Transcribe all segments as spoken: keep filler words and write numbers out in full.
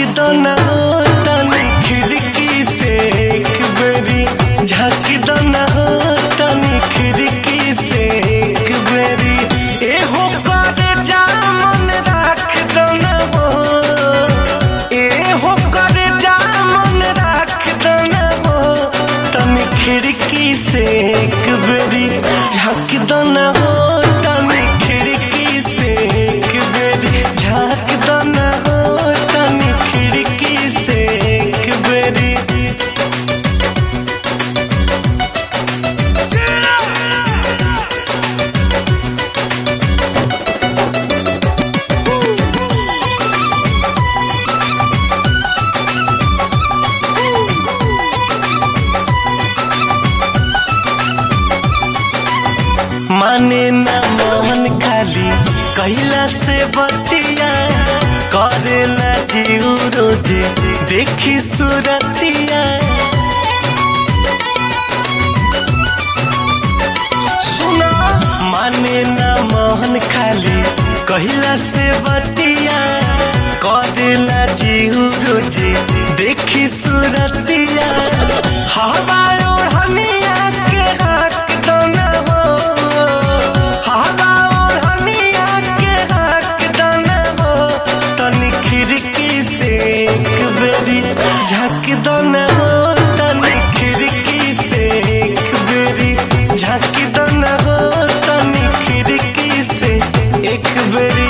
दो न हो तनी खिड़की से एक बेरी, झाँकी दो न हो तनी खिड़की से एक बेरी। एहो कर जा मन राख दो न हो, एहो कर जा मन राख दो न हो तनी खिड़की से एक बेरी, झाँकी दो न हो तनी खिड़की से एक बेरी, झाँक दो न हो तनी खिड़की से एक बेरी। माने ना मोहन खाली कैला से बतिया, करेला जीव रोजे देखी सूरतिया। सुना माने ना मोहन खाली कैला से बतिया, करेला जीव रोजे देखी सूरतिया। हवा ओढ़निया के हाथ दो न हो, खिड़की से एक बेरी, झाँक दो न हो तनी खिड़की से एक बेरी, झाँक दो न हो तनी खिड़की से एक बेरी।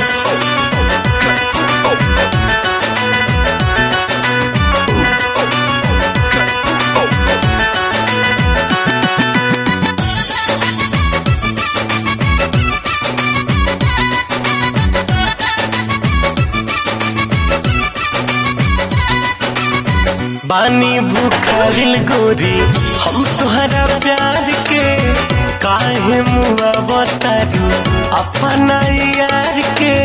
बानी भूखारिल गोरी हम तुहरा प्यार के, काहे मुआ बतारू अपना यार के।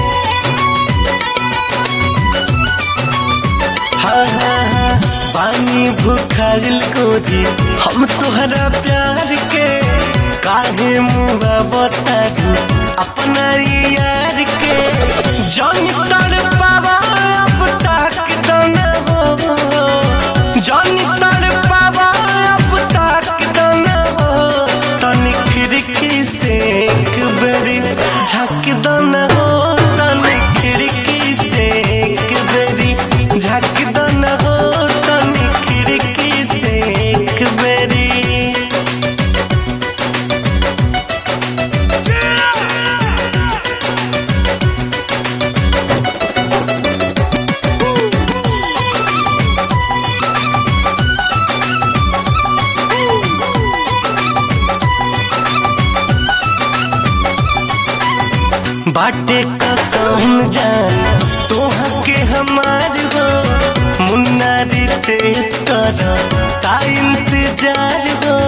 हाँ हाँ हाँ बानी भूखारिल गोरी हम तुहरा प्यार के, काहे मुआ बतारू अपना यार के। जानी तर पावा अब तक दो न हो, जानी तर पावा अब तक दो न हो तनी खिड़की से एक बेरी, झाँक दो न हो तनी खिड़की से एक बेरी, झाँक दो न हो तनी खिड़की से एक बेरी। बाटे कसम जान तोहा के हमार हो, मुन्ना रितेश कर ता इंतजार हो।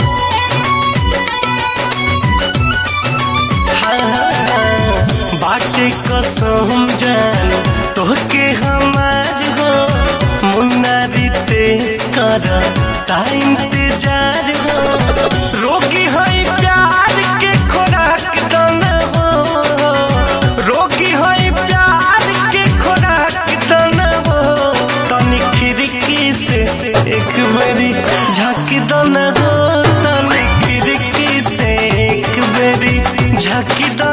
हाँ हाँ हाँ बाटे कसम जान तोह के हमार हो, मुन्ना रितेश कर ता इंतजार हो। रोगी है प्यार के खोराक दो न हो, रोगी है प्यार के खोराक दो न हो तनी खिड़की से एक बेरी, झाँक दो न हो तनी खिड़की से एक बेरी, झाँक दो